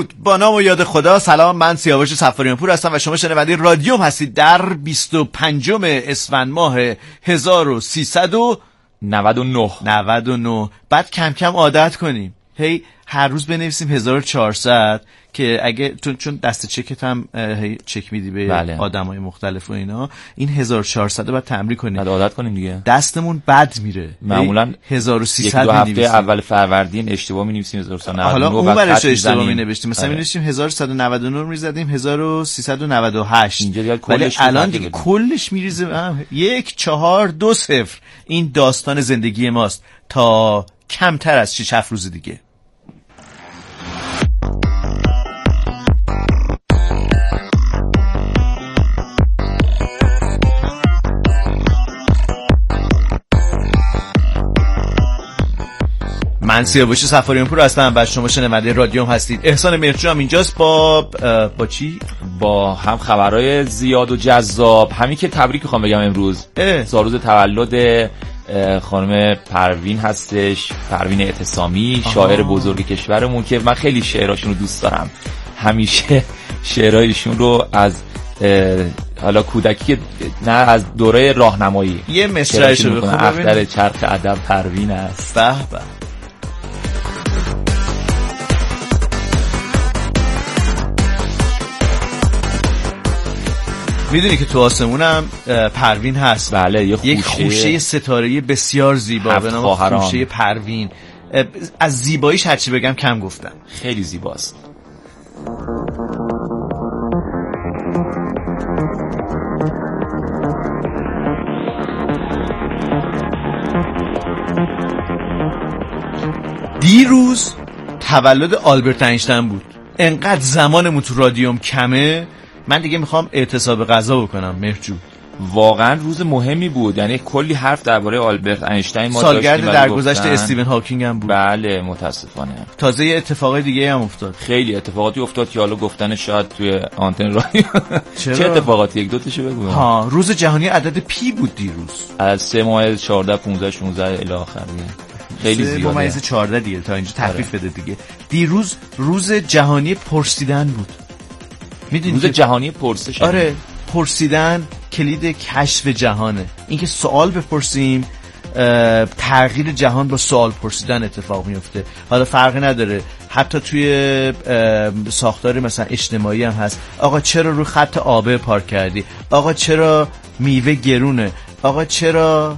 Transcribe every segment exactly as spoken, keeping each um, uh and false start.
درود با نام و یاد خدا. سلام، من سیاوش صفاریان پور هستم و شما شنونده رادیوم هستید در بیست و پنجم اسفند ماه هزار و سیصد و نود و نه. بعد کم کم عادت کنیم هی هر روز بنویسیم هزار و چهارصد که اگه چون دست چکت هم هی چک میدی به بله. آدمای مختلف و اینا، این هزار و چهارصد رو بعد تمرین کنیم، بعد عادت کنیم دیگه. دستمون بد میره. معمولا هزار و سیصد یک دو هفته اول فروردین اشتباه می‌نویسیم هزار و سیصد و نود و نه. حالا اون برش اشتباه می‌نوشتیم، مثلا می‌نوشتیم هزار و سیصد و نود و نه می‌زدیم هزار و سیصد و نود و هشت. اینجا دیگه کلش الان دیگه کلش میریزه یک چهار دو صفر. این داستان زندگی ماست تا کمتر از شش هفت روز دیگه. من سیاوش صفاریان پور هستم و شما شنونده رادیوم هستید. احسان مهرجو هم اینجاست با با چی؟ با هم خبرهای زیاد و جذاب. همین که تبریک میخوام بگم امروز روز تولد خانم پروین هستش، پروین اعتصامی، شاعر بزرگ کشورمون که من خیلی شعراشون رو دوست دارم. همیشه شعرایشون رو از حالا کودکی نه از دوره راهنمایی یه مصرعش رو بخونم. اختر چرخ ادب پروین است. به به. میدونی که تو آسمونم پروین هست. بله، یه خوشه، یک خوشه ستاره‌ای بسیار زیبا به نام خوشه پروین. از زیباییش هرچی بگم کم گفتم. خیلی زیباست. دیروز تولد آلبرت اینشتین بود. انقدر زمانمون تو رادیوم کمه، من دیگه میخوام اعتصاب غذا بکنم. مهرجو واقعا روز مهمی بود، یعنی کلی حرف درباره آلبرت اینشتین ما داشتیم. سالگرد درگذشت استیون هاکینگ هم بود. بله متاسفانه. تازه یه اتفاقای دیگه هم افتاد. خیلی اتفاقاتی افتاد که حالا گفتن شاید توی آنتن رادیو. چه اتفاقاتی؟ یک دو تاشو بگو. ها، روز جهانی عدد پی بود دیروز. از سه ماه چهارده پانزده شانزده الی آخر. خیلی زیاده. ممیز چهارده دیگه تا اینجا تخفیف بده دیگه. دیروز روز جهانی پرسیدن بود. میدونی روز جهانی پرسش. آره، پرسیدن کلید کشف جهانه. اینکه سوال بپرسیم، تغییر جهان با سوال پرسیدن اتفاق میفته. حالا فرقی نداره، حتی توی ساختار مثلا اجتماعی هم هست. آقا چرا رو خط آبه پارک کردی؟ آقا چرا میوه گرونه؟ آقا چرا؟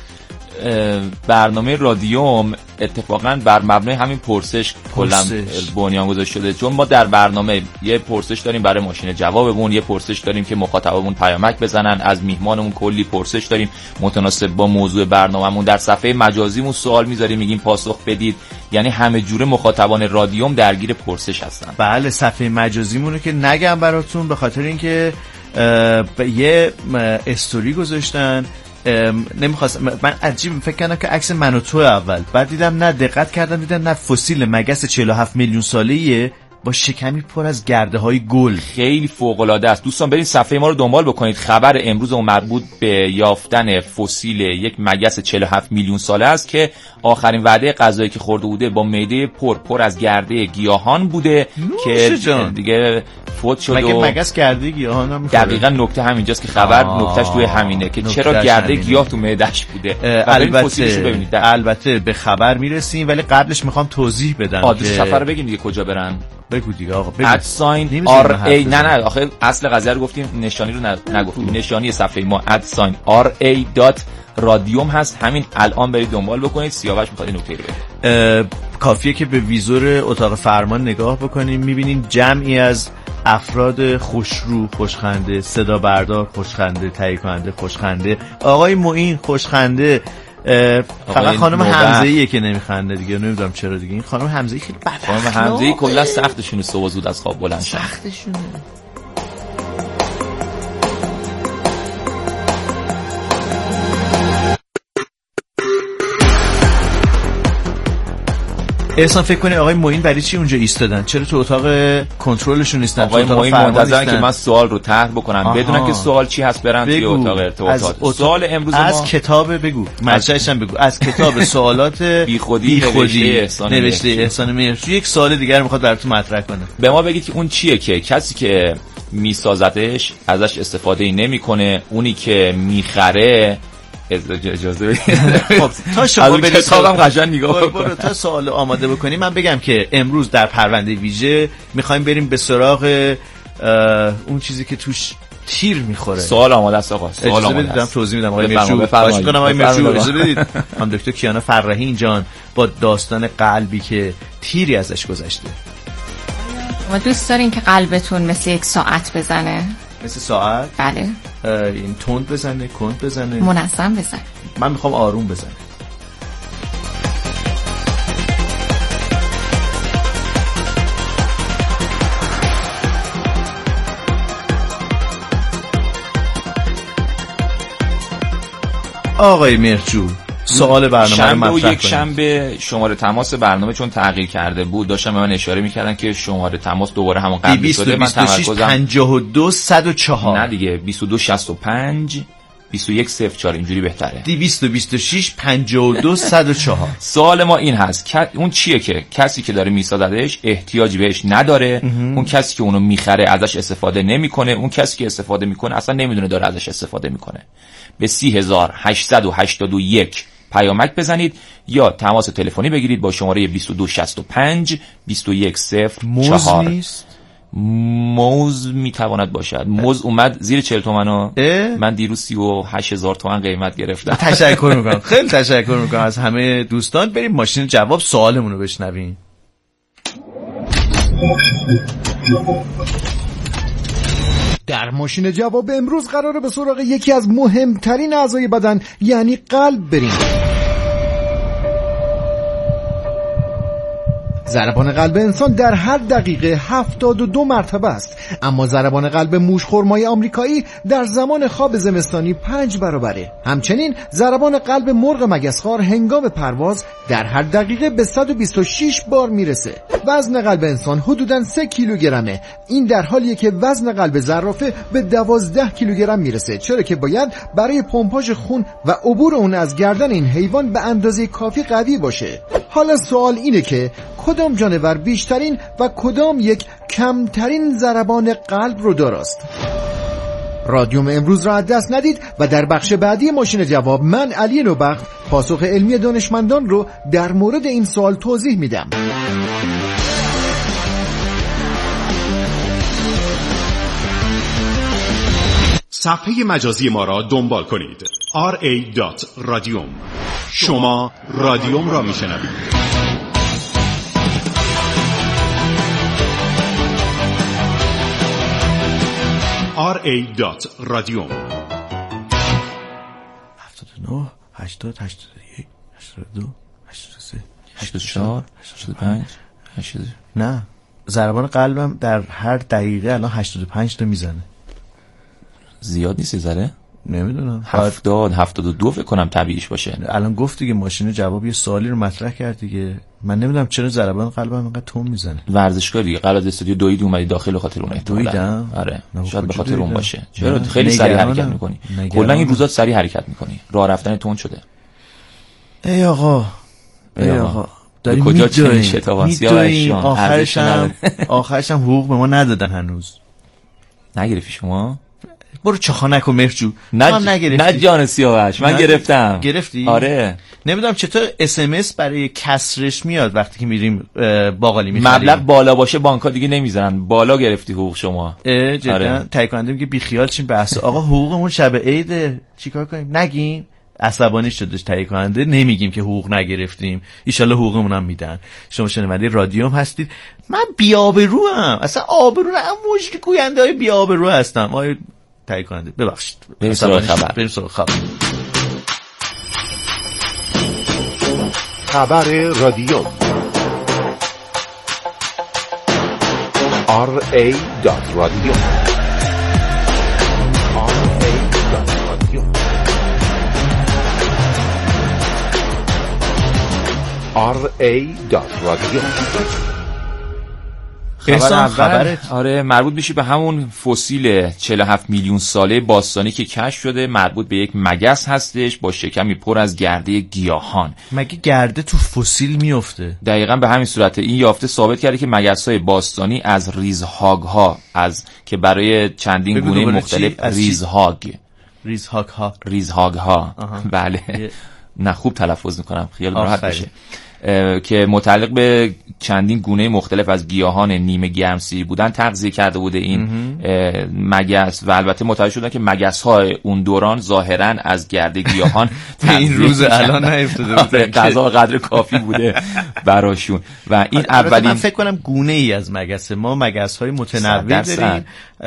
برنامه رادیوم اتفاقا بر مبنای همین پرسش کلا بنیان گذاشته شده، چون ما در برنامه یه پرسش داریم برای ماشین جوابمون، یه پرسش داریم که مخاطبمون پیامک بزنن، از میهمانمون کلی پرسش داریم متناسب با موضوع برنامه‌مون، در صفحه مجازیمون سوال میذاریم میگیم پاسخ بدید. یعنی همه جوره مخاطبان رادیوم درگیر پرسش هستن. بله، صفحه مجازیمون رو که نگم براتون، به خاطر اینکه یه استوری گذاشتن. نمیخواست، من عجیب فکر کردم که عکس من و تو اول، بعد دیدم نه، دقت کردم دیدم نه، فسیل مگس چهل و هفت میلیون ساله‌ایه با شکمی پر از گرده های گل. خیلی فوق العاده است. دوستان برید صفحه ما رو دنبال بکنید. خبر امروز اون مربوط به یافتن فسیل یک مگس چهل و هفت میلیون ساله است که آخرین وعده غذایی که خورده بوده با معده پر پر از گرده گیاهان بوده که جان. دیگه فوت شد. مگه مگس گرده گیاهان هم می‌خوره؟ دقیقاً نکته همینجاست که خبر نکتهش توی همینه که چرا گرده گیاه تو معده‌اش بوده. البته البته به خبر میرسیم، ولی قبلش میخوام توضیح بدم آدرس سفر رو بگیم دیگه، کجا برن. بگو دیگه آقا، بگو. ادساین آر ای نه نه آخه اصل قضیه رو گفتیم، نشانی رو نگفتیم. نشانی صفحه ما ادساین آر ای دات رادیوم هست. همین الان برید دنبال بکنید. سیاوش میخواد نکته رو بگه. کافیه که به ویزور اتاق فرمان نگاه بکنیم، میبینیم جمعی از افراد خوشرو، خوشخنده، صدا بردار، خوشخنده، تهیه کننده، خوشخنده، آقای معین خوشخنده. فقط خانم حمزه‌ایه که نمیخنده دیگه، نمیدونم چرا دیگه. این خانم حمزه‌ای خیلی بد. خانم حمزه‌ای کلا سختشونه صبح زود از خواب بلند شدن. سختشونه. احسان فکر کنی آقای معین برای چی اونجا ایستادن؟ چرا تو اتاق کنترلشون نیستن؟ آقای معین منتظرن که من سوال رو طرح بکنم بدونن که سوال چی هست برن توی اتاق ارتباطات. سوال امروز ما از کتاب بگو، مرجعش هم بگو، از کتاب سوالات بیخودی نوشته احسان نوشته احسان مهرجو. یک سوال دیگه میخواد براتون مطرح کنه. به ما بگید که اون چیه که کسی که میسازتش ازش استفاده ای نمیکنه، اونی که میخره اجازه خب تا شما به کتابم قشنگ نگاه برو تا سوال آماده بکنی. من بگم که امروز در پرونده ویژه میخوایم بریم به سراغ اون چیزی که توش تیر میخوره. سوال آماده است آقا. سوال آماده است. توضیح میدم آقای مرجو. خواهش می‌کنم آقای مرجو اجازه بدید. هم دکتر کیانا فرحی اینجان با داستان قلبی که تیری ازش گذشته. ما دوست دارین که قلبتون مثل یک ساعت بزنه؟ مثل ساعت؟ بله. این تند بزنه، کند بزنه، منظم بزنه؟ من میخوام آروم بزنه. آقای مرجو سوال برنامه رو مطرح یک شنبه شماره تماس برنامه چون تغییر کرده بود داشتم به من اشاره میکردن که شماره تماس دوباره همون قبلی شده. من تمرکزم پنجاه و دو صد و چهار. نه دیگه بیست و دو شصت و پنج بیست و یک صفر چهار اینجوری بهتره. دویست و بیست و شش پنجاه و دو صد و چهار. سوال ما این هست اون چیه که کسی که داره میسازدش احتیاجی بهش نداره، اون کسی که اونو میخره ازش استفاده نمیکنه، اون کسی که استفاده میکنه اصلا نمیدونه داره ازش استفاده میکنه. به سی هزار هشتصد و هشتاد و یک پیامک بزنید یا تماس تلفنی بگیرید با شماره بیست و دو شصت و پنج بیست و یک صفر چهار. موز نیست؟ موز میتواند باشد. موز اومد زیر چهل تومنو. من دیروز سی و هشت هزار تومن قیمت گرفتم. تشکر میکنم، خیلی تشکر میکنم از همه دوستان. بریم ماشین جواب سوالمون رو بشنویم. در ماشین جواب امروز قراره به سراغ یکی از مهمترین اعضای بدن یعنی قلب بریم. ضربان قلب انسان در هر دقیقه هفتاد و دو مرتبه است، اما ضربان قلب موشخرمای آمریکایی در زمان خواب زمستانی پنج برابره. همچنین ضربان قلب مرغ مگسخوار هنگام پرواز در هر دقیقه به صد و بیست و شش بار میرسه. وزن قلب انسان حدوداً سه کیلوگرمه. این در حالیه که وزن قلب زرافه به دوازده کیلوگرم میرسه، چرا که باید برای پمپاژ خون و عبور اون از گردن این حیوان به اندازه کافی قوی باشه. حالا سوال اینه که کدام جانور بیشترین و کدام یک کمترین ضربان قلب رو دارست؟ رادیوم امروز را از دست ندید و در بخش بعدی ماشین جواب من علی نوبخت پاسخ علمی دانشمندان رو در مورد این سوال توضیح میدم. صفحه مجازی ما را دنبال کنید آر ای دات رادیوم. شما رادیوم را میشنوید. آر ای دات رادیوم. هفتاد و نه هشتاد هشتاد و یک هشتاد و دو هشتاد و سه هشتاد و چهار هشتاد و پنج هشتاد. نه ضربان قلبم در هر دقیقه الان هشتاد و پنج تا میزنه. زیاد نیست ذره؟ نمیدونم. هفتاد هفتاد و دو فکر کنم طبیعیش باشه. الان گفت دیگه ماشین جواب یه سوالی رو مطرح کرد دیگه. من نمیدونم چرا ضربان قلبم اینقدر تون میزنه. ورزشکار دیگه قبل از استودیو دوید اومدی داخل به خاطر اون احتمالاً. دویدم. آره شاید به خاطر اون باشه. چرا خیلی سریع حرکت میکنی؟ کلا این روزا سریع حرکت میکنی. راه رفتن تند شده. ای آقا ای آقا داری کجا چه شتاباسی ها آخرش هم آخرش هم حقوق به ما ندادن هنوز. نگرفتی شما؟ برو چخانک و مرجو. نه نه جان سیاوش من گرفتم. گرفتی؟ آره. نمیدونم چطور اس ام اس برای کسرش میاد وقتی که میریم باقالی میخریم. مبلغ بالا باشه بانک‌ها دیگه نمیذارن. بالا گرفتی حقوق شما. جدا آره. تایید کننده میگه بی خیال شین بحث. آقا حقوقمون شب عید چیکار کنیم؟ نگیم. عصبانی شدش تایید کننده. نمیگیم که حقوق نگرفتیم. ان شاءالله حقوقمون هم میدن. شما شنونده رادیوم هستید. من بی‌آبروام. اصلا آبرو نه مشکی گوینده های بی‌آبرو هستم. آ تایید کننده ببخشید. بریم سراغ خبر. بریم سراغ خبر. خبر رادیو آر ای دات رادیو. آر ای دات رادیو. خبر خبرت آره مربوط میشه به همون فسیل چهل و هفت میلیون ساله باستانی که کشف شده. مربوط به یک مگس هستش با شکمی پر از گرده گیاهان. مگه گرده تو فسیل میفته؟ دقیقاً به همین صورته. این یافته ثابت کرده که مگس‌های باستانی از ریزهاگ‌ها از که برای چندین گونه مختلف ریزهاگ ریزهاگ‌ها ریزهاگ‌ها بله نه خوب تلفظ میکنم خیال راحت بشه که متعلق به چندین گونه مختلف از گیاهان نیمه گرمسیری بودن تغذیه کرده بوده این مگس و البته متوجه شدن که مگس‌های اون دوران ظاهراً از گرده گیاهان این روز الان نیفتاده بوده، غذا قدر کافی بوده براشون. و این اولین من فکر کنم گونه ای از مگس ما مگس‌های متنوع داریم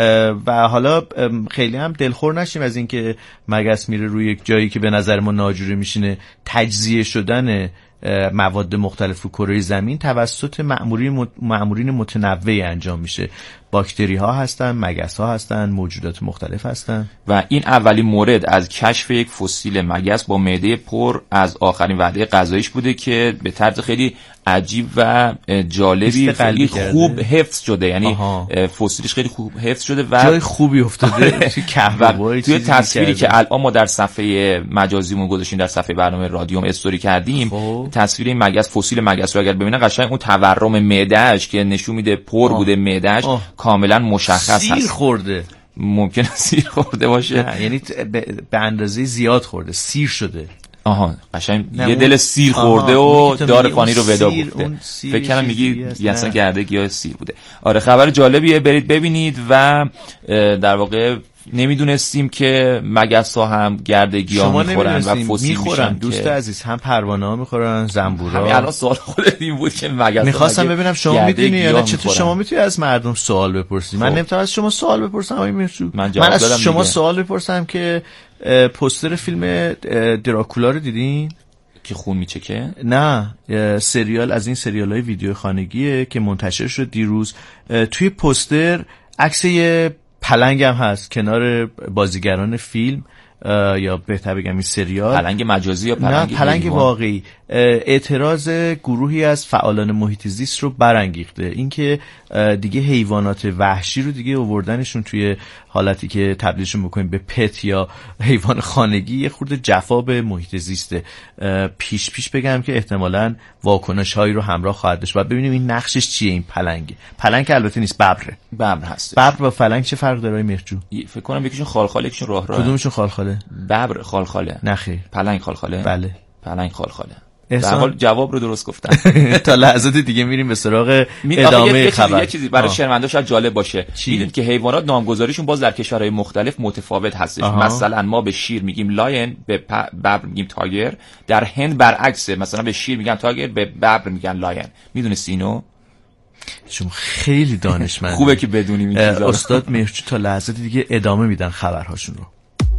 و حالا خیلی هم دلخور نشیم از اینکه مگس میره روی یک جایی که به نظر ما ناجوری میشینه. تجزیه شدن مواد مختلف رو کره زمین توسط مأمورین مأمورین متنوعی انجام میشه. باکتری ها هستن، مگس ها هستن، موجودات مختلف هستن. و این اولین مورد از کشف یک فسیل مگس با معده پر از آخرین وعده غذاییش بوده که به طرز خیلی عجیب و جالبی خیلی خوب حفظ شده. یعنی فسیلش خیلی خوب حفظ شده و جای خوبی افتاده توی کهربایی. توی تصویری که الان ما در صفحه مجازیمون گذاشتیم، در صفحه برنامه رادیوم استوری کردیم، تصویر این مگس، فسیل مگس رو اگر ببینن قشنگ اون تورم معده‌اش که نشون میده پر بوده معده‌اش کاملا مشخص هست. سیر خورده، ممکنه سیر خورده باشه، یعنی به اندازه زیاد خورده، سیر شده. آها قشنگ یه دل سیر خورده و دار فانی رو ودا گفته. فکر کنم میگی اصلا گرده گیاه سیر بوده. آره خبر جالبیه، برید ببینید. و در واقع نمیدونستیم که مگس ها هم گرده گیاه میخورن و فسیل میشن. دوست عزیز هم پروانه ها میخورن، زنبورا. همین الان سوال خودت این بود که مگس میخواستم ببینم شما میدونی یا چطور شما میتونی از مردم سوال بپرسی. من نمیتونم از شما سوال بپرسم آقای میرچو. من, من از شما دیگه. سوال بپرسم که پوستر فیلم دراکولا رو دیدین که خون میچکه؟ نه، سریال از این سریال های ویدیو خانگیه که منتشر شد دیروز. توی پوستر عکس یه پلنگ هم هست کنار بازیگران فیلم، یا بهتر بگم این سریال. پلنگ مجازی یا پلنگ نه پلنگ واقعی. اعتراض گروهی از فعالان محیط زیست رو برانگیخته. اینکه دیگه حیوانات وحشی رو دیگه آوردنشون توی حالتی که تبدیلشون بکنیم به پت یا حیوان خانگی یه خورده جفا به محیط زیسته. پیش پیش بگم که احتمالاً واکنش هایی رو همراه خواهد داشت. بعد ببینیم این نقشش چیه. این پلنگ پلنگ که البته نیست، ببره. ببر هست. ببر با پلنگ چه فرق داره مرجو؟ فکر کنم یکیشون خالخاله یکیشون راه راه. کدومشون خالخاله؟ ببر خالخاله. نه خیر. پلنگ خالخاله. بله. پلنگ خالخاله. در حال جواب رو درست گفتن. تا لحظات دیگه میریم به سراغ ادامه خبر. یه چیزی برای شنوندا شاید جالب باشه. دیدید که حیوانات نامگذاریشون باز در کشورهای مختلف متفاوت هستش. آها. مثلا ما به شیر میگیم لاین، به ببر میگیم تاگر. در هند برعکسه، مثلا به شیر میگن تاگر، به ببر میگن لاین. میدونستی اینو؟ شما خیلی دانشمند. خوبه که بدونیم این چیزا. استاد مهرچو تا لحظات دیگه ادامه میدن خبرهاشون رو.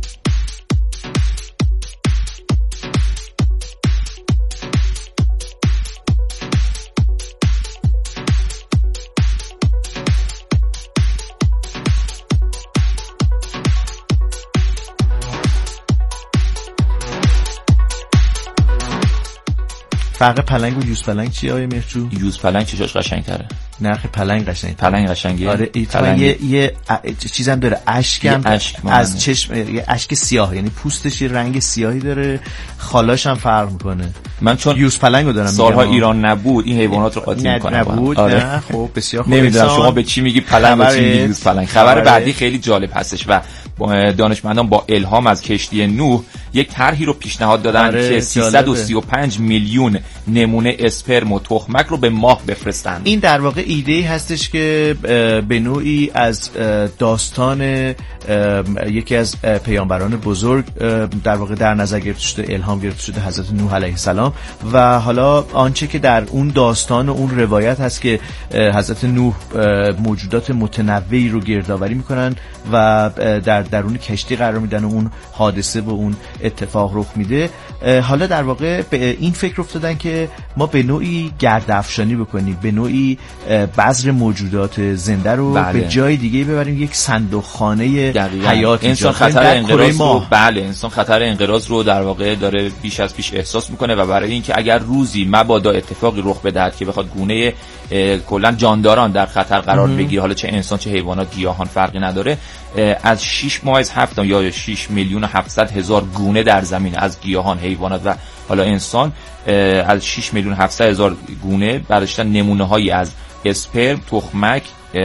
فرق پلنگ و یوز پلنگ چیه آقای مهرجو؟ یوز پلنگ چشاش قشنگ‌تره. نه پلنگ قشنگه. پلنگ قشنگه. آره پلنگ یه یه چیزام داره، اشکم از چشم، یه اشک سیاه، یعنی پوستش یه رنگ سیاهی داره، خالاش هم فرق میکنه. من چون یوز پلنگو دارم سالها ایران نبود این حیوانات رو قاطی میکنم. نبود. آره. نه خب بسیار خوب. نمیدونم شما به چی میگی پلنگ و چی میگی یوز پلنگ. خبر بعدی خیلی جالب هستش و دانشمندان با الهام از کشتی نوح یک طرحی رو پیشنهاد دادن آره که سیصد و سی و پنج میلیون نمونه اسپرم و تخمک رو به ماه بفرستن. این در واقع ایده‌ای هستش که به نوعی از داستان یکی از پیامبران بزرگ در واقع در نظر گرفته شده، الهام گرفته شده، حضرت نوح علیه السلام. و حالا آنچه که در اون داستان و اون روایت هست که حضرت نوح موجودات متنوعی رو گردآوری میکنن و در درون کشتی قرار میدن و اون حادثه و اون اتفاق رخ میده. حالا در واقع به این فکر افتادن که ما به نوعی گردافشانی بکنیم، به نوعی بذر موجودات زنده رو بله. به جای دیگه ببریم، یک صندوق خانه حیات انسان خطر انقراض رو بله انسان خطر انقراض رو در واقع داره بیش از پیش احساس میکنه و برای اینکه اگر روزی مبادا اتفاقی رخ بدهد که بخواد گونه کلا جانداران در خطر قرار بگیره، حالا چه انسان چه حیوانات گیاهان فرقی نداره، از شش ماه از هفت یا شش میلیون و هفتصد هزار گونه در زمین از گیاهان، حیوانات و حالا انسان، از شش میلیون و هفتصد هزار گونه برداشتن نمونه هایی از اسپرم، تخمک،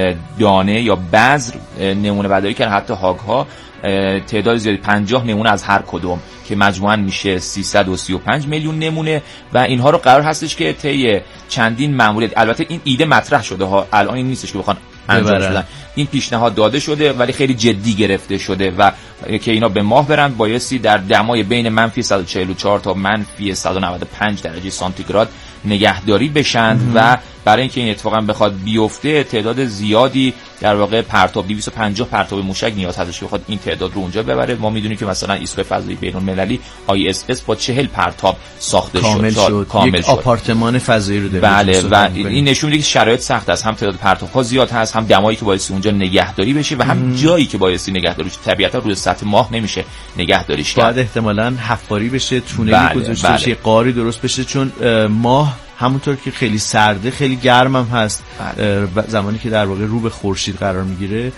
دانه یا بذر نمونه برداری کردن، حتی هاگ ها تعداد زیادی پنجاه نمونه از هر کدوم که مجموعاً میشه سیصد و سی و پنج میلیون نمونه و اینها رو قرار هستش که طی چندین مأموریت، البته این ایده مطرح شده ها، الان این نیستش که بخوان انجام شدن، این پیشنهاد داده شده ولی خیلی جدی گرفته شده و که اینا به ماه برن بایستی در دمای بین منفی صد و چهل و چهار تا منفی صد و نود و پنج درجه سانتیگراد نگهداری بشند و برای اینکه این اتفاقا بخواد بیفته تعداد زیادی در واقع پرتاب دویست و پنجاه پرتاب موشک نیاز هستش که بخواد این تعداد رو اونجا ببره. ما میدونیم که مثلا ایستگاه فضایی بین‌المللی آی اس اس با چهل پرتاب ساخته کامل شد, شد. کامل یک شد. آپارتمان فضایی رو داره. بله و این نشون میده که شرایط سخت است، هم تعداد پرتاب‌ها زیاد هست، هم دمایی که باعث اونجا نگهداری بشه و هم م. جایی که باعث نگهداری بشه. طبیعتا روی سطح ماه نمیشه نگهداریش کرد، باید احتمالاً حفاری بشه، تونلی گذاشته بشه، قاری درست بشه، چون ماه همونطور که خیلی سرده خیلی گرم هم هست. بله. زمانی که در واقع رو به خورشید قرار میگیره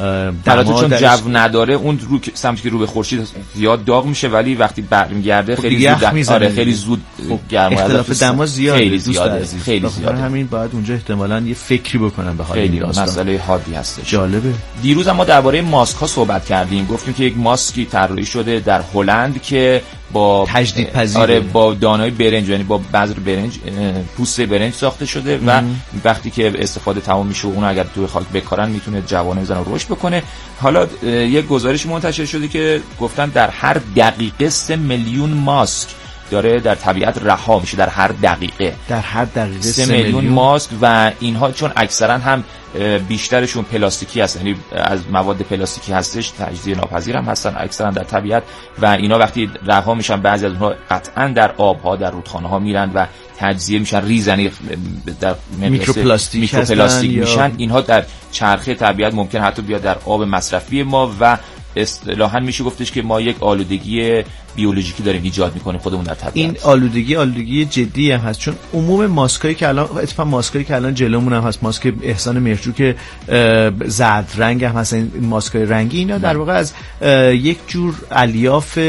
در چون جو نداره اون رو سمتی که رو به خورشید زیاد داغ میشه ولی وقتی برمیگرده خیلی زود آره خیلی زود گرم اختلاف دما زیاده، خیلی زیاده خیلی زیاده. همین باید اونجا احتمالاً یه فکری بکنن به حال این داستان. مسئله حادی هستش. جالبه. دیروز ما درباره ماسک ها صحبت کردیم، گفتیم که یک ماسکی طراحی شده در هلند که با تجدید پذیر آره با دانه‌های برنج یعنی با بذر برنج پوست برنج ساخته شده و وقتی که استفاده تمام میشه اون اگر توی خاک بکارن میتونه جوانه بزنه و رشد بکنه. حالا یک گزارش منتشر شده که گفتن در هر دقیقه سه میلیون ماسک داره در طبیعت رها میشه، در هر دقیقه در هر دقیقه سه میلیون ماسک و اینها چون اکثرا هم بیشترشون پلاستیکی هستن، یعنی از مواد پلاستیکی هستش، تجزیه ناپذیر هم هستن اکثرا در طبیعت و اینا وقتی رها میشن بعضی از اونها قطعا در آبها در رودخانه ها میرن و تجزیه میشن، ریزنی در میکروپلاستیک میکروپلاستیک میشن. اینها در چرخه طبیعت ممکن حتی بیاد در آب مصرفی ما و اصطلاحاً میشه گفتش که ما یک آلودگی بیولوژیکی داریم ایجاد میکنیم خودمون در طبیعت. این آلودگی آلودگی جدی هم هست، چون عموم ماسکایی که الان اتفاقا ماسکایی که الان جلومون هم هست، ماسک احسان مهرجو که زرد رنگ هم هست، این ماسکای رنگی اینا در واقع از یک جور الیاف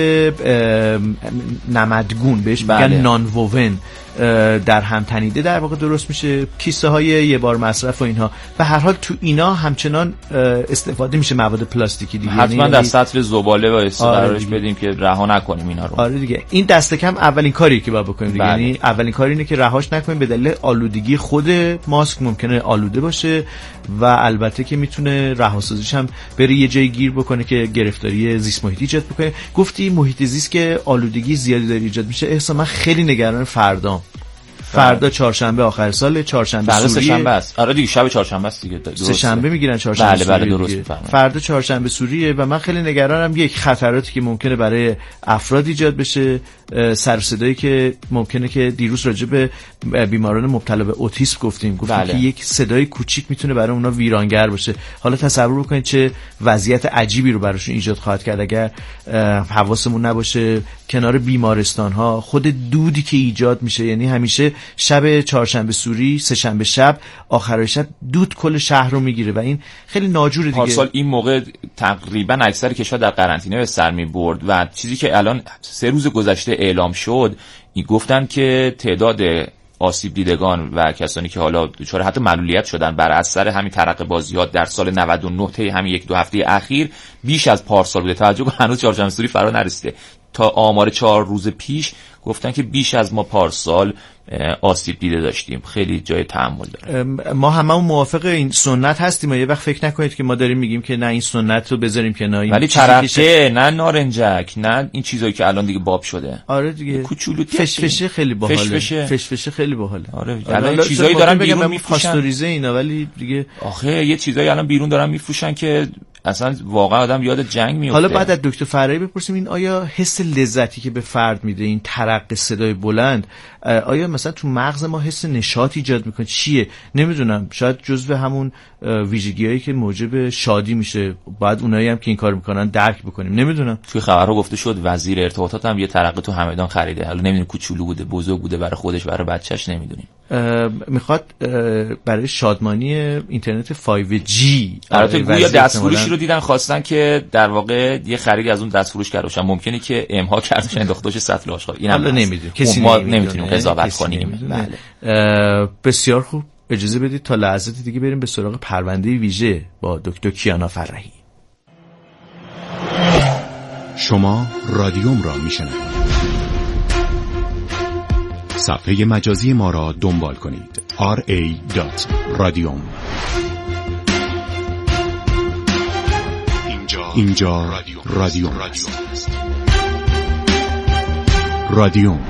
نمدگون بهش میگن بله. نان ووون در هم تنیده در واقع درست میشه، کیسه های یه بار مصرف و اینها. به هر حال تو اینا همچنان استفاده میشه مواد پلاستیکی دیگه، حتما در سطل زباله و استفادهش بدیم که رها نکنیم اینا رو. آره دیگه این دست کم اولین کاری که باید بکنیم دیگه، یعنی اولین کار اینه که رهاش نکنیم، به دلیل آلودگی خود ماسک ممکنه آلوده باشه و البته که میتونه رهاسازیش هم بره یه جای گیر بکنه که گرفتاری زیست محیطی ایجاد بکنه. گفتی محیط زیست که آلودگی زیادی داره ایجاد میشه، احسان من خیلی نگران فردام. فردا چهارشنبه آخر سال، چهارشنبه سوریه، سه شنبه است. آره دیگه شب چهارشنبه است دیگه. سه شنبه میگیرن چهارشنبه. بله بله درست میفهمم. فردا چهارشنبه سوریه و من خیلی نگرانم یک خطراتی که ممکنه برای افراد ایجاد بشه، سر صدایی که ممکنه که دیروز راجع به بیماران مبتلا به اوتیسم گفتیم، گفتیم بله. که یک صدای کوچیک میتونه برای اونا ویرانگر باشه. حالا تصور بکنید چه وضعیت عجیبی رو براشون ایجاد خواهد کرد اگر حواسمون نباشه. کنار بیمارستان ها خود دودی که ایجاد میشه، یعنی همیشه شب چهارشنبه سوری سه شنبه شب آخرای شب دود کل شهر رو میگیره و این خیلی ناجوره دیگه. پارسال این موقع تقریبا اکثر کشور در قرنطینه به سر میبرد و چیزی که الان سه روز گذشته اعلام شد این گفتن که تعداد آسیب دیدگان و کسانی که حالا دچار حتی معلولیت شدن بر اثر همین ترقه بازیات در سال نود و نه تا همین یک دو هفته اخیر بیش از پارسال بوده. توجه کن هنوز چهارشنبه سوری فرا نرسیده. تا آمار چهار روز پیش گفتن که بیش از ما پارسال آسیب دیده داشتیم. خیلی جای تأمل داره. ما هممون موافق این سنت هستیم و یه وقت فکر نکنید که ما داریم میگیم که نه این سنت رو بذاریم کنار، ولی ترقه نه نارنجک نه این چیزایی که الان دیگه باب شده. آره دیگه کوچولو فشفشه خیلی باحاله. فشفشه فشفشه خیلی باحاله. آره الان چیزایی دارن بیرون میفروشن پاستوریزه اینا، ولی دیگه آخه یه چیزایی الان بیرون دارن میفروشن که اصلا واقعا آدم یاد جنگ میفته. حالا بعد از دکتر فرایی بپرسیم این آیا حس لذتی که به فرد میده این ترق صدای بلند آیا مثلا تو مغز ما حس نشاط ایجاد میکنه؟ چیه؟ نمیدونم، شاید جزو همون ویژگیایی که موجب شادی میشه، بعد اونایی هم که این کار میکنن درک بکنیم. نمیدونم. توی خبرها گفته شد وزیر ارتباطات هم یه ترقه تو همدان خریده. حالا نمیدونیم کوچولو بوده بزرگ بوده برای خودش برای بچه‌ش نمیدونیم. میخواد برای شادمانی اینترنت فایو جی. البته گویا دستفروشی رو دیدن خواستن که در واقع یه خریدی از اون دستفروش کرده باشن، ممکنه که امها کردش انداختهش سطل آشغال. اینم نمیدونیم، کسی ما نمیتونیم قضاوت کنیم. بله. بسیار خوب، اجازه بدید تا لحظات دیگه بریم به سراغ پرونده ویژه با دکتر کیانا فرحی. شما رادیوم را میشنوید. صفحه مجازی ما را دنبال کنید. آر ای دات رادیوم. اینجا, اینجا رادیوم است. رادیوم.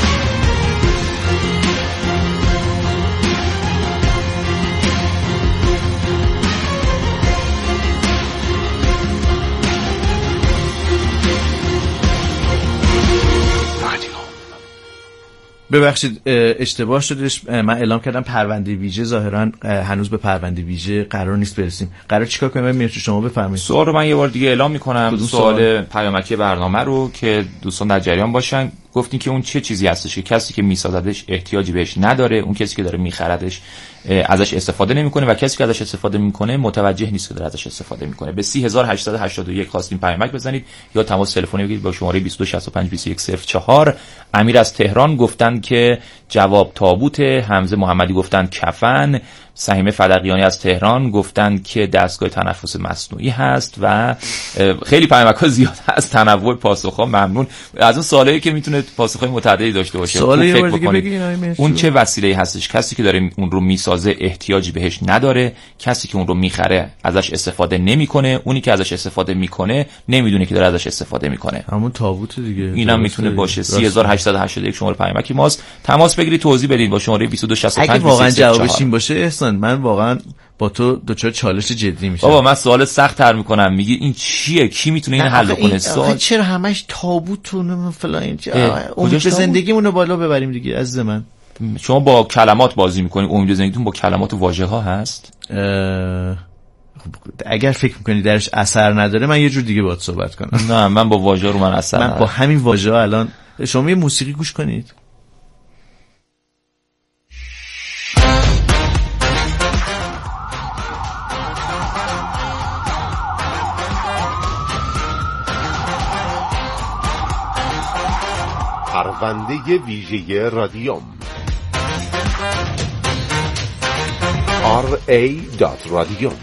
ببخشید اشتباه شدش، من اعلام کردم پرونده ویژه، ظاهرا هنوز به پرونده ویژه قرار نیست برسیم. قرار چیکار کنیم؟ میرچو شما بفرمایید. سوال رو من یه بار دیگه اعلام میکنم، سوال پیامکی برنامه رو که دوستان در جریان باشن. گفتین که اون چه چیزی هستش که کسی که میسازدش احتیاجی بهش نداره، اون کسی که داره میخردش ازش استفاده نمیکنه و کسی که ازش استفاده میکنه متوجه نیست که داره ازش استفاده میکنه. به سی هزار و هشتصد و هشتاد و یک خواستیم پیامک بزنید یا تماس تلفنی بگیرید با شماره بیست و دو شصت و پنج بیست و یک صفر چهار. امیر از تهران گفتن که جواب تابوت، حمزه محمدی گفتن کفن، سهیمه فدقیانی از تهران گفتن که دستگاه تنفس مصنوعی هست و خیلی پیامک‌ها زیاد هست. تنوع پاسخ‌ها ممنون. از اون سوالایی که میتونه پاسخ‌های متعددی داشته باشه. سوالی فکر بکنید اون چه وسیله‌ای هستش؟ کسی که داره اون رو میسازه احتیاجی بهش نداره، کسی که اون رو میخره ازش استفاده نمیکنه، اونی که ازش استفاده میکنه نمیدونه که داره ازش استفاده میکنه. همون تابوت دیگه. اینم میتونه باشه. سی هزار و هشتصد و هشتاد و یک شماره پیامکی ماست. تماس بگیرید توضیح بدید با شماره بیست و دو شصت و پنج. اگه واقعا جوابش این باشه احسان، من واقعا با تو دچار چالش جدی میشم. بابا من سوال سخت تر میکنم، میگی این چیه؟ کی میتونه این حل کنه؟ سوال چرا همش تابوت و فلان این امید به زندگیمون رو بالا ببریم دیگه. عزیز من شما با کلمات بازی میکنید، امید زندگیتون با کلمات و واژه ها هست. اگر فکر میکنی درش اثر نداره من یه جور دیگه باهات صحبت کنم. نه من با واژه رو من اثر من با همین واژه ها الان. شما یه موسیقی گوش کنید. پرونده ویژه رادیوم آر ای دات رادیوم.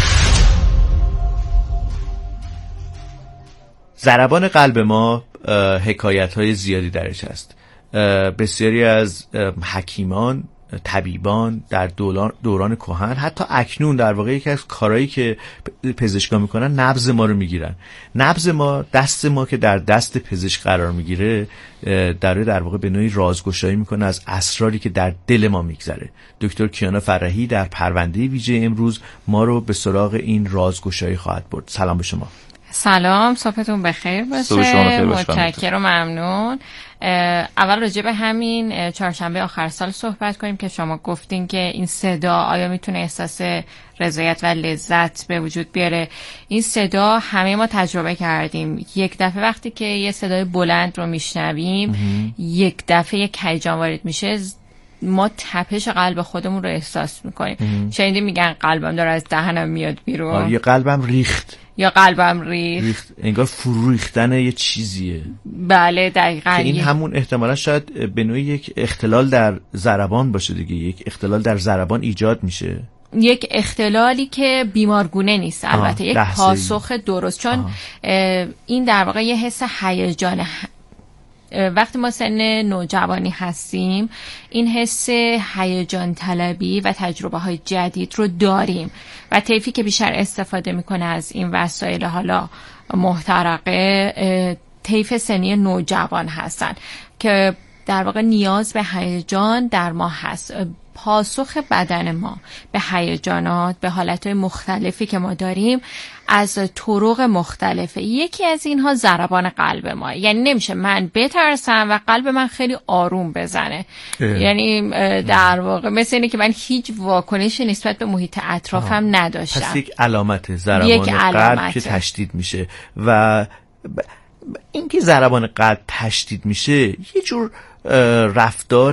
ضربان قلب ما حکایت‌های زیادی درش هست. بسیاری از حکیمان، طبیبان در دوران دوران کهن، حتی اکنون در واقع یکی از کارهایی که پزشکا میکنن نبض ما رو میگیرن. نبض ما، دست ما که در دست پزشک قرار میگیره، داره در واقع به نوعی رازگشایی میکنه از اسراری که در دل ما میگذره. دکتر کیانا فرحی در پرونده ویژه امروز ما رو به سراغ این رازگشایی خواهد برد. سلام به شما. سلام، صبحتون بخیر باشه. متشکرم و ممنون. اول راجع به همین چهارشنبه آخر سال صحبت کنیم که شما گفتین که این صدا آیا میتونه احساس رضایت و لذت به وجود بیاره. این صدا همه ما تجربه کردیم. یک دفعه وقتی که یه صدای بلند رو میشنویم، یک دفعه یک هیجان وارد میشه، ما تپش قلب خودمون رو احساس میکنیم. شنیدین میگن قلبم داره از دهنم میاد بیرون. آره، یه قلبم ریخت یا قلبم ریخت. ریخت انگار فرو ریختن یه چیزیه. بله دقیقاً. این همون احتمالا شاید به نوعی یک اختلال در ضربان باشه دیگه. یک اختلال در ضربان ایجاد میشه. یک اختلالی که بیمارگونه نیست البته، یک پاسخ درست، چون این در واقع یه حس هیجان. وقتی ما سن نوجوانی هستیم این حس هیجان طلبی و تجربه های جدید رو داریم و طیفی که بیشتر استفاده میکنه از این وسایل حالا محترقه طیف سنی نوجوان هستن که در واقع نیاز به هیجان در ما هست. پاسخ بدن ما به هیجانات، به حالتهای مختلفی که ما داریم از طرق مختلفه. یکی از اینها ضربان قلب ما، یعنی نمیشه من بترسم و قلب من خیلی آروم بزنه. اه. یعنی در واقع مثل اینه که من هیچ واکنشی نسبت به محیط اطرافم آه. نداشتم. پس یک علامت ضربان قلب که تشدید میشه و اینکه ضربان قلب تشدید میشه یه جور رفتار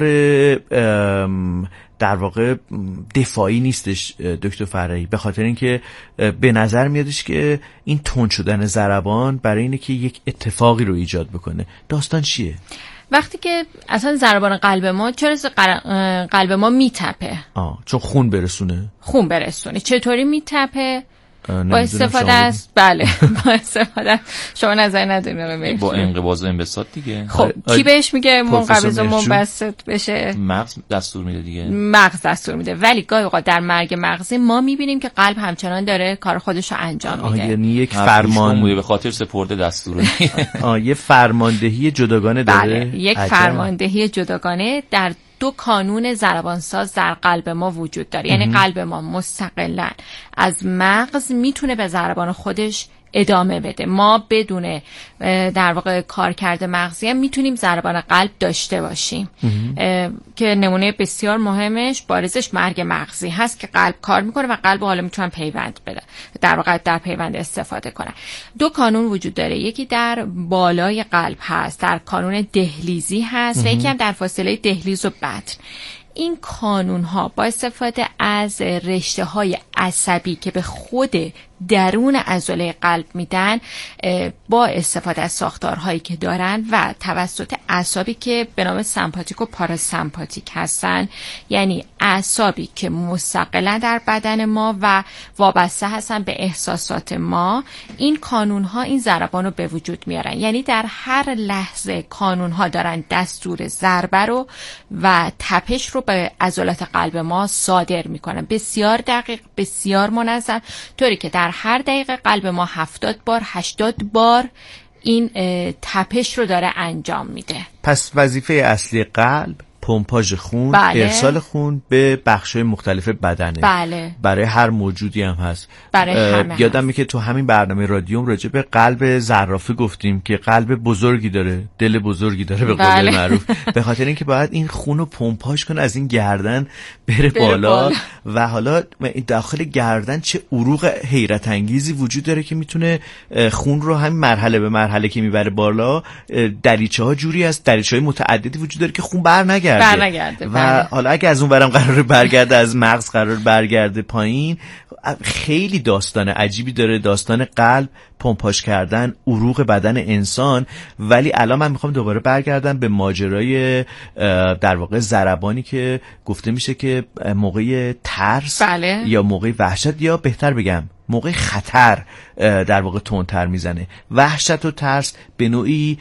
در واقع دفاعی نیستش دکتر فرایی، به خاطر اینکه به نظر میادش که این تند شدن ضربان برای اینه که یک اتفاقی رو ایجاد بکنه. داستان چیه؟ وقتی که اصلا ضربان قلب ما، چرا قلب ما میتپه؟ آه چون خون برسونه. خون برسونه. چطوری میتپه؟ با استفاده است. بله با استفاده. شما نظر ندارید با انقباض و انبساط دیگه. خب کی بهش میگه منقبض و منبسط بشه؟ مغز دستور میده دیگه. مغز دستور میده. ولی گاهی اوقات در مرگ مغزی ما میبینیم که قلب همچنان داره کار خودش رو انجام میده. یعنی یک فرمان بوده به خاطر سپرده دستور. آ یه فرماندهی جداگانه داره. بله یک عجب. فرماندهی جداگانه در دو کانون ضربانساز در قلب ما وجود داره. یعنی قلب ما مستقلاً از مغز میتونه به ضربان خودش ادامه بده. ما بدون در واقع کارکرد مغزی هم میتونیم ضربان قلب داشته باشیم که نمونه بسیار مهمش بارزش مرگ مغزی هست که قلب کار میکنه و قلب حالا میتونن پیوند بده، در واقع در پیوند استفاده کنن. دو کانون وجود داره، یکی در بالای قلب هست، در کانون دهلیزی هست و یکی هم در فاصله دهلیز و بطن. این کانون ها با استفاده از رشته های عصبی که به خود درون عضله قلب میدن، با استفاده از ساختارهایی که دارن و توسط اعصابی که به نام سمپاتیک و پاراسمپاتیک هستن، یعنی اعصابی که مستقلا در بدن ما و وابسته هستن به احساسات ما، این کانون ها این ضربان رو به وجود میارن. یعنی در هر لحظه کانون ها دارن دستور ضربه رو و تپش رو به عضلات قلب ما صادر میکنن، بسیار دقیق، بسیار منظم، طوری که در هر دقیقه قلب ما هفتاد بار هشتاد بار این تپش رو داره انجام میده. پس وظیفه اصلی قلب پمپاژ خون، بله. ارسال خون به بخش‌های مختلف بدنه. بله. برای هر موجودی هم هست. برای همه یادمه که تو همین برنامه رادیوم راجع به قلب زرافه گفتیم که قلب بزرگی داره، دل بزرگی داره به قول بله. معروف، به خاطر اینکه باید این خون رو پمپاژ کنه از این گردن بره, بره بالا. بالا و حالا داخل گردن چه عروق حیرت انگیزی وجود داره که میتونه خون رو همین مرحله به مرحله که میبره بالا. دریچه‌ها جوری است، دریچه‌های متعددی وجود داره که خون برنگرده. برنگرده و بله. حالا اگه از اون برم قراره برگرده، از مغز قرار برگرده پایین، خیلی داستان عجیبی داره، داستان قلب، پمپاژ کردن عروق بدن انسان. ولی الان من میخوام دوباره برگردم به ماجرای در واقع ضربانی که گفته میشه که موقع ترس بله. یا موقع وحشت، یا بهتر بگم موقع خطر در واقع تندتر میزنه. وحشت و ترس به نوعی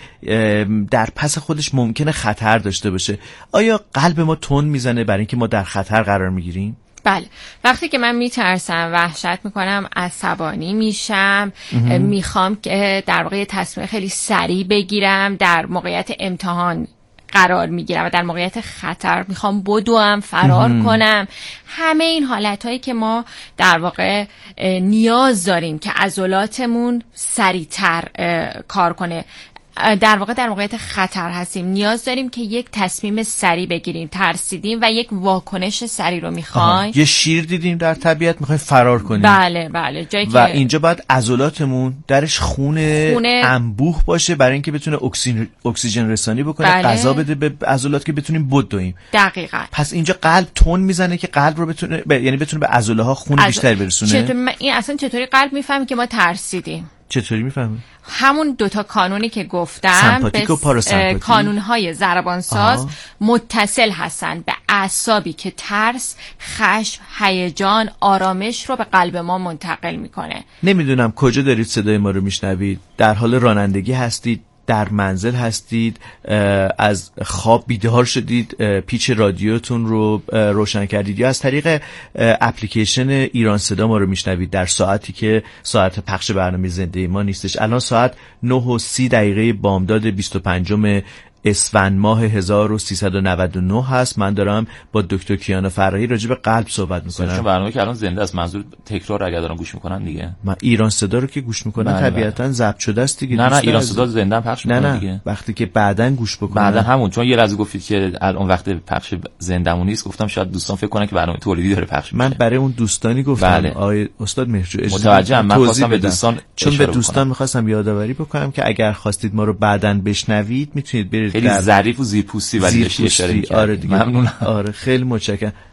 در پس خودش ممکنه خطر داشته باشه. آیا قلب ما تند میزنه برای اینکه ما در خطر قرار میگیریم؟ بله. وقتی که من میترسم، وحشت میکنم، عصبانی میشم، میخوام که در واقع تصمیم خیلی سریع بگیرم، در موقعیت امتحان قرار میگیرم و در موقعیت خطر میخوام بدوم، فرار مهم. کنم. همه این حالتهایی که ما در واقع نیاز داریم که عضلاتمون سریعتر کار کنه، در واقع در موقعیت خطر هستیم، نیاز داریم که یک تصمیم سریع بگیریم، ترسیدیم و یک واکنش سریع رو میخوایم. یه شیر دیدیم در طبیعت، میخوایم فرار کنیم. بله بله. جایی و که اینجا باید عضلاتمون درش خون خونه... انبوه باشه برای اینکه بتونه اکسیژن اکسیژن رسانی بکنه، بله. غذا بده به عضلات که بتونیم بدویم. دقیقاً. پس اینجا قلب تون میزنه که قلب رو بتونه ب... یعنی بتونه به عضله ها خون از... بیشتر برسونه. چطور... این اصلا چطوری قلب میفهمه که ما ترسیدیم؟ چطوری میفهمه؟ همون دوتا کانونی که گفتم، سمپاتیک و پاراسمپاتیک، کانونهای ضربانساز متصل هستن به اعصابی که ترس، خشم، هیجان، آرامش رو به قلب ما منتقل میکنه. نمیدونم کجا دارید صدای ما رو میشنوید، در حال رانندگی هستید، در منزل هستید، از خواب بیدار شدید، پیچ رادیوتون رو روشن کردید، یا از طریق اپلیکیشن ایران صدا ما رو میشنوید در ساعتی که ساعت پخش برنامه زنده ما نیستش. الان ساعت نه و سی دقیقه بامداد بیست و پنجم اسفند ماه هزار و سیصد و نود و نه هست. من دارم با دکتر کیان فرحی راجع به قلب صحبت میکنم. چون برنامه که الان زنده است، منظور تکرار اگر دارن گوش میکنن دیگه. من ایران صدا رو که گوش میکنن طبیعتا ضبط شده است دیگه. نه نه ایران صدا زنده هم پخش میکنن دیگه. وقتی که بعداً گوش بکنن. بعداً همون، چون یه لحظه گفتید که الان وقت پخش زنده‌مون نیست، گفتم شاید دوستان فکر کنن که برنامه تولیدی داره پخش میشه. من برای اون دوستانی گفتم بله. آقای استاد مهرجو متوجهم. من خواستم به دوستان چون به دوستان می‌خواستم یادآوری بکنم که اگر خواستید ما رو بعداً بشنوید میتونید برید خیلی ظریف و زیرپوستی ولی اشاره کردید. آره دیگه. ممنونم. آره خیلی متشکرم.